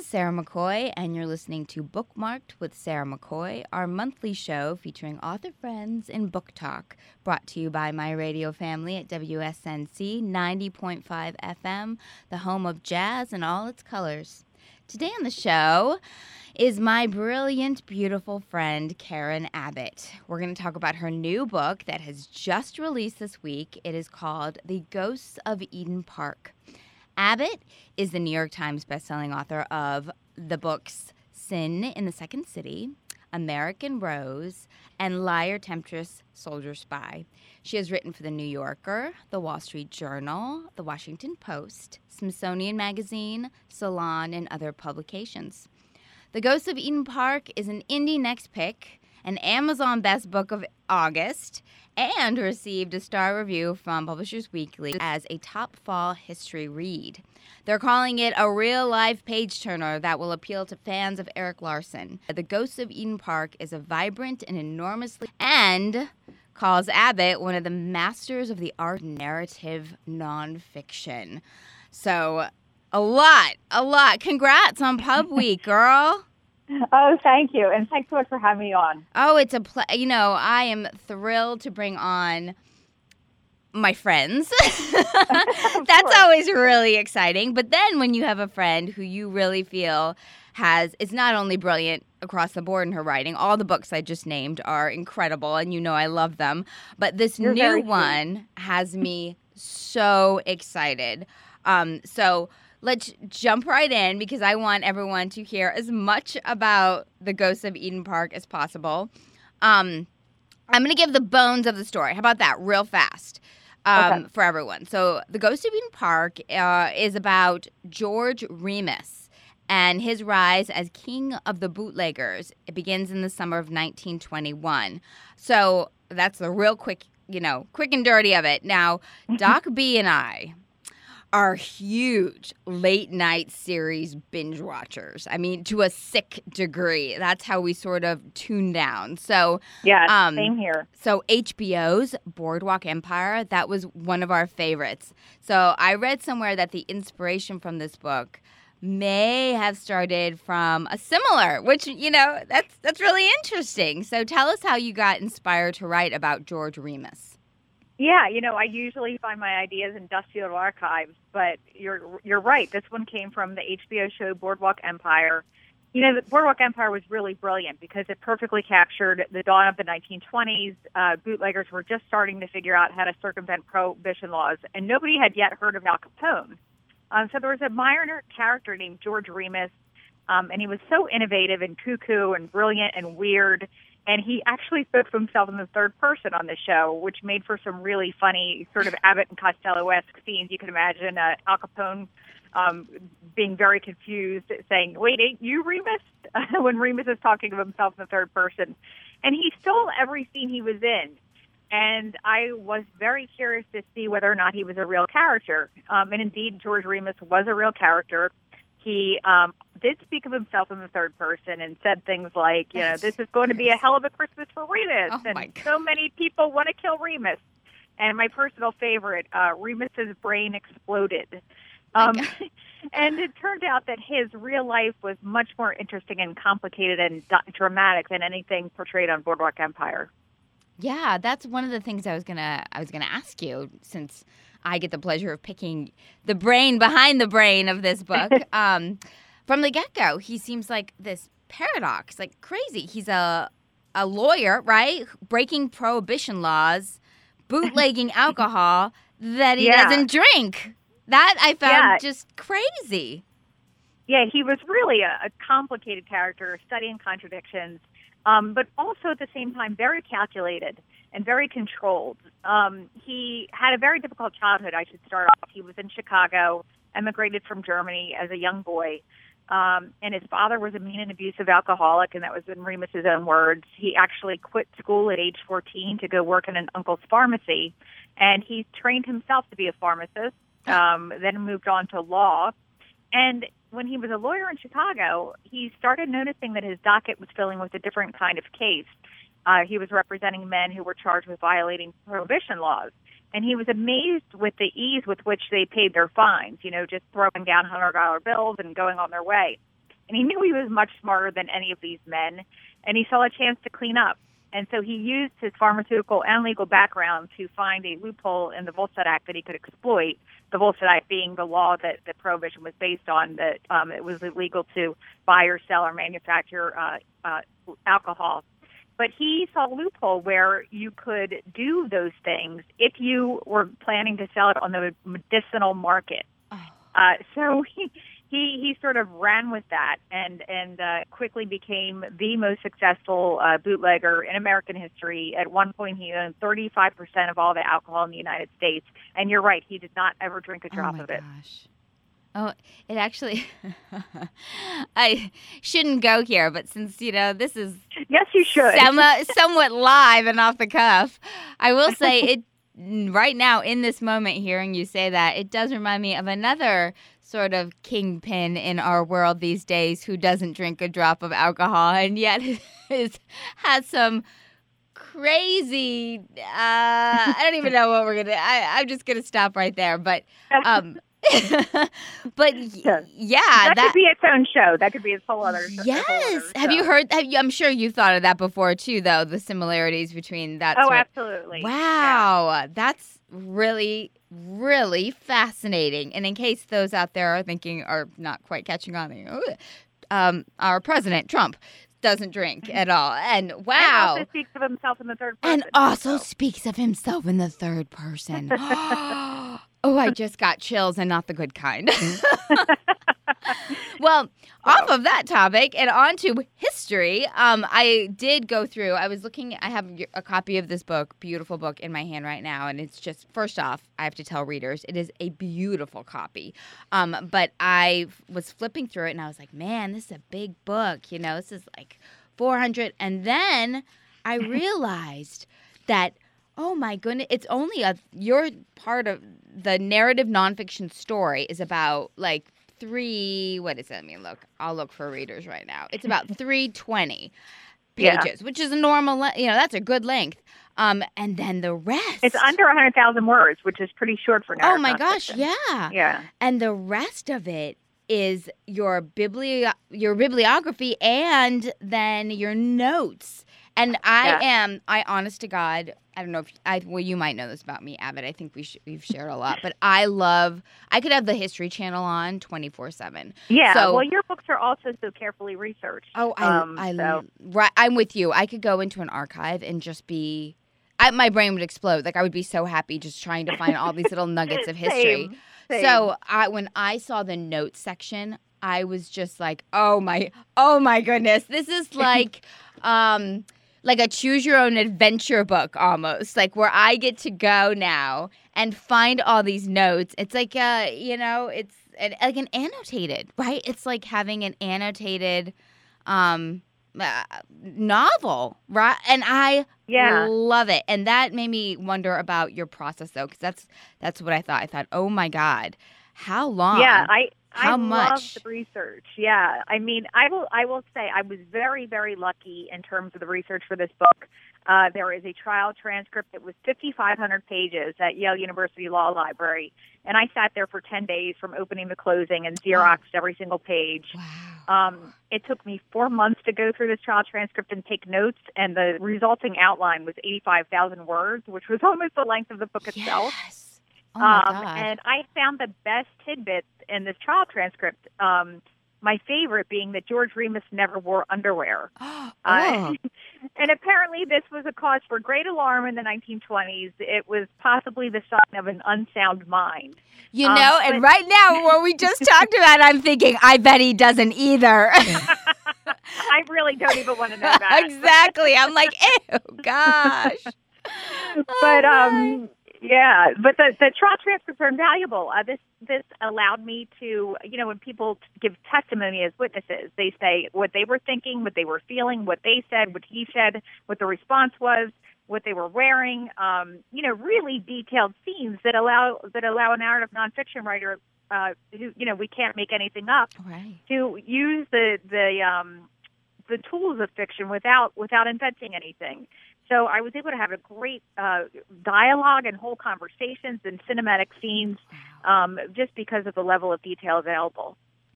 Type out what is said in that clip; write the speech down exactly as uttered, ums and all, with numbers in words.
Sarah McCoy, and you're listening to Bookmarked with Sarah McCoy, our monthly show featuring author friends in book talk, brought to you by my radio family at W S N C ninety point five F M, the home of jazz in all its colors. Today on the show is my brilliant, beautiful friend, Karen Abbott. We're going to talk about her new book that has just released this week. It is called The Ghosts of Eden Park. Abbott is the New York Times bestselling author of the books Sin in the Second City, American Rose, and Liar, Temptress, Soldier, Spy. She has written for The New Yorker, The Wall Street Journal, The Washington Post, Smithsonian Magazine, Salon, and other publications. The Ghosts of Eden Park is an Indie Next Pick, an Amazon Best Book of August, and received a star review from Publishers Weekly as a top fall history read. They're calling it a real-life page-turner that will appeal to fans of Erik Larson. The Ghosts of Eden Park is a vibrant and enormously... and calls Abbott one of the masters of the art of narrative nonfiction. So, a lot, a lot. Congrats on Pub Week, girl. Oh, thank you. And thanks so much for having me on. Oh, it's a ple- you know, I am thrilled to bring on my friends. That's always really exciting. But then when you have a friend who you really feel has is not only brilliant across the board in her writing, all the books I just named are incredible and you know I love them, but this You're new one has me so excited. Um, so let's jump right in because I want everyone to hear as much about the Ghosts of Eden Park as possible. Um, I'm going to give the bones of the story. How about that? Real fast um, okay. for everyone. So the Ghosts of Eden Park uh, is about George Remus and his rise as king of the bootleggers. It begins in the summer of nineteen twenty-one. So that's the real quick, you know, quick and dirty of it. Now, Doc B and I are huge late night series binge watchers. I mean, to a sick degree. That's how we sort of tune down. So yeah, um, same here. So H B O's Boardwalk Empire, that was one of our favorites. So I read somewhere that the inspiration from this book may have started from a similar, which, you know, that's that's really interesting. So tell us how you got inspired to write about George Remus. Yeah, you know, I usually find my ideas in dusty little archives, but you're you're right. This one came from the H B O show Boardwalk Empire. You know, the Boardwalk Empire was really brilliant because it perfectly captured the dawn of the nineteen twenties. Uh, bootleggers were just starting to figure out how to circumvent prohibition laws, and nobody had yet heard of Al Capone. Um, so there was a minor character named George Remus, um, and he was so innovative and cuckoo and brilliant and weird. And he actually spoke for himself in the third person on the show, which made for some really funny sort of Abbott and Costello-esque scenes. You can imagine uh, Al Capone um, being very confused, saying, wait, ain't you Remus? when Remus is talking of himself in the third person. And he stole every scene he was in. And I was very curious to see whether or not he was a real character. Um, and indeed, George Remus was a real character. He um, did speak of himself in the third person and said things like, you know, this is going to be a hell of a Christmas for Remus. Oh and so many people want to kill Remus. And my personal favorite, uh, Remus's brain exploded. Um, and it turned out that his real life was much more interesting and complicated and d- dramatic than anything portrayed on Boardwalk Empire. Yeah, that's one of the things I was gonna I was gonna ask you, since I get the pleasure of picking the brain behind the brain of this book. um, from the get-go, he seems like this paradox, like crazy. He's a a lawyer, right? Breaking prohibition laws, bootlegging alcohol that he yeah. doesn't drink. That I found yeah. just crazy. Yeah, he was really a, a complicated character, studying contradictions. Um, but also at the same time very calculated and very controlled. Um, he had a very difficult childhood, I should start off. He was in Chicago, emigrated from Germany as a young boy, um, and his father was a mean and abusive alcoholic, and that was in Remus's own words. He actually quit school at age fourteen to go work in an uncle's pharmacy, and he trained himself to be a pharmacist, um, then moved on to law. And when he was a lawyer in Chicago, he started noticing that his docket was filling with a different kind of case. Uh, he was representing men who were charged with violating prohibition laws. And he was amazed with the ease with which they paid their fines, you know, just throwing down one hundred dollar bills and going on their way. And he knew he was much smarter than any of these men, and he saw a chance to clean up. And so he used his pharmaceutical and legal background to find a loophole in the Volstead Act that he could exploit, the Volstead Act being the law that, that Prohibition was based on, that um, it was illegal to buy or sell or manufacture uh, uh, alcohol. But he saw a loophole where you could do those things if you were planning to sell it on the medicinal market. Oh. Uh, so he... He he sort of ran with that and and uh, quickly became the most successful uh, bootlegger in American history. At one point, he owned thirty-five percent of all the alcohol in the United States. And you're right, he did not ever drink a drop oh my of it. Gosh. Oh, it actually, I shouldn't go here, but since, you know, this is yes, you should. Somewhat, somewhat live and off the cuff, I will say it right now in this moment, hearing you say that, it does remind me of another sort of kingpin in our world these days who doesn't drink a drop of alcohol and yet has had some crazy, uh, I don't even know what we're going to, I'm just going to stop right there. But, um, but yes. yeah. That, that could be its own show. That could be its whole other show. Yes. Other have show. you heard, have you, I'm sure you've thought of that before too, though, the similarities between that. Oh, sort absolutely. Wow. Yeah. That's really, really fascinating. And in case those out there are thinking, are not quite catching on, um, our president, Trump, doesn't drink at all. And wow. And also speaks of himself in the third person. And also so. speaks of himself in the third person. Oh, I just got chills, and not the good kind. Well, off of that topic and on to history, um, I did go through, I was looking, I have a copy of this book, beautiful book in my hand right now, and it's just, first off, I have to tell readers, it is a beautiful copy. Um, but I was flipping through it, and I was like, man, this is a big book, you know, this is like four hundred, and then I realized that, oh my goodness, it's only a, your part of the narrative nonfiction story is about like three, what is it? Let me look. I'll look for readers right now. It's about three twenty pages, yeah. which is a normal, le- you know, that's a good length. Um, and then the rest. It's under one hundred thousand words, which is pretty short for narrative Oh my nonfiction. gosh, yeah. Yeah. And the rest of it is your bibli- your bibliography and then your notes. And I yeah. am, I honest to God, I don't know if, I well, you might know this about me, Abbott. I think we sh- we've shared a lot. But I love, I could have the History Channel on twenty-four seven. Yeah, so, well, your books are also so carefully researched. Oh, I, um, I, so. right, I'm with you. I could go into an archive and just be, I, my brain would explode. Like, I would be so happy just trying to find all these little nuggets of history. Same, same. So I, when I saw the notes section, I was just like, oh my, oh my goodness. This is like, um... like a choose your own adventure book almost, like where I get to go now and find all these notes. It's like, uh, you know, it's an, like an annotated, right? It's like having an annotated um, uh, novel, right? And I yeah. love it. And that made me wonder about your process, though, because that's that's what I thought. I thought, oh my God, how long? Yeah, I. How I much? love the research. Yeah, I mean, I will. I will say I was very, very lucky in terms of the research for this book. Uh, there is a trial transcript that was fifty-five hundred pages at Yale University Law Library, and I sat there for ten days from opening to closing and Xeroxed every single page. Wow. Um, it took me four months to go through this trial transcript and take notes, and the resulting outline was eighty-five thousand words, which was almost the length of the book itself. Yes. Oh my um, God. And I found the best tidbits in this trial transcript. Um, my favorite being that George Remus never wore underwear. oh. uh, and apparently this was a cause for great alarm in the nineteen twenties. It was possibly the sign of an unsound mind. You um, know, and but- right now, what we just talked about, I'm thinking, I bet he doesn't either. I really don't even want to know that. Exactly. I'm like, ew, gosh. But, oh um... yeah, but the, the trial transcripts are invaluable. Uh, this this allowed me to, you know, when people give testimony as witnesses, they say what they were thinking, what they were feeling, what they said, what he said, what the response was, what they were wearing. Um, you know, really detailed scenes that allow that allow a narrative nonfiction writer, uh, who, you know, we can't make anything up, right. to use the the um, the tools of fiction without without inventing anything. So I was able to have a great uh, dialogue and whole conversations and cinematic scenes um, just because of the level of detail available.